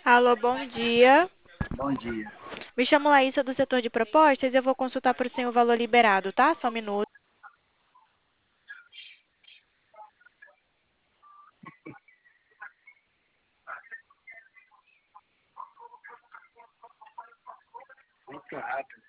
Alô, bom dia. Bom dia. Me chamo Laísa do setor de propostas e eu vou consultar para o senhor o valor liberado, tá? Só um minuto. Muito rápido.